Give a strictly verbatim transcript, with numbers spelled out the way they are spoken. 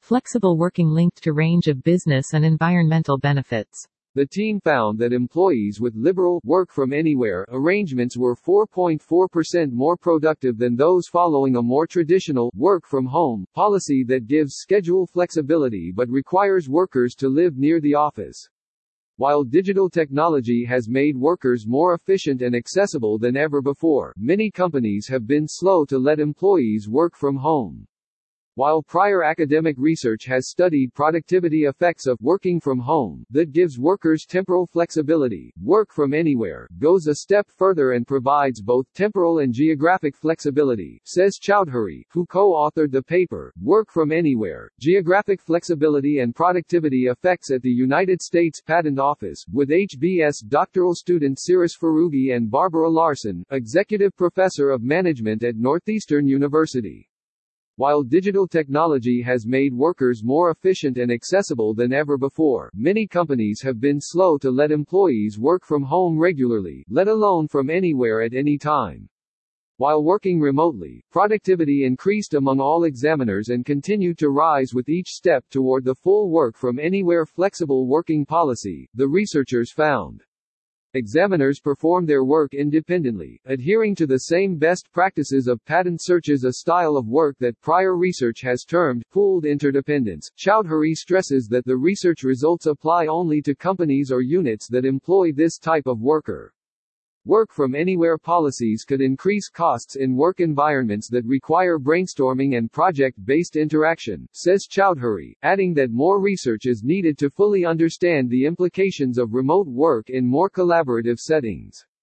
Flexible working linked to range of business and environmental benefits. The team found that employees with liberal work from anywhere arrangements were four point four percent more productive than those following a more traditional work from home policy that gives schedule flexibility but requires workers to live near the office. While digital technology has made workers more efficient and accessible than ever before, many companies have been slow to let employees work from home. While prior academic research has studied productivity effects of working from home that gives workers temporal flexibility, work from anywhere goes a step further and provides both temporal and geographic flexibility, says Chowdhury, who co-authored the paper, Work from Anywhere, Geographic Flexibility and Productivity Effects at the United States Patent Office, with H B S doctoral student Cyrus Farugi and Barbara Larson, executive professor of management at Northeastern University. While digital technology has made workers more efficient and accessible than ever before, many companies have been slow to let employees work from home regularly, let alone from anywhere at any time. While working remotely, productivity increased among all examiners and continued to rise with each step toward the full work from anywhere flexible working policy, the researchers found. Examiners perform their work independently, adhering to the same best practices of patent searches, a style of work that prior research has termed pooled interdependence. Chowdhury stresses that the research results apply only to companies or units that employ this type of worker. Work from anywhere policies could increase costs in work environments that require brainstorming and project-based interaction, says Chowdhury, adding that more research is needed to fully understand the implications of remote work in more collaborative settings.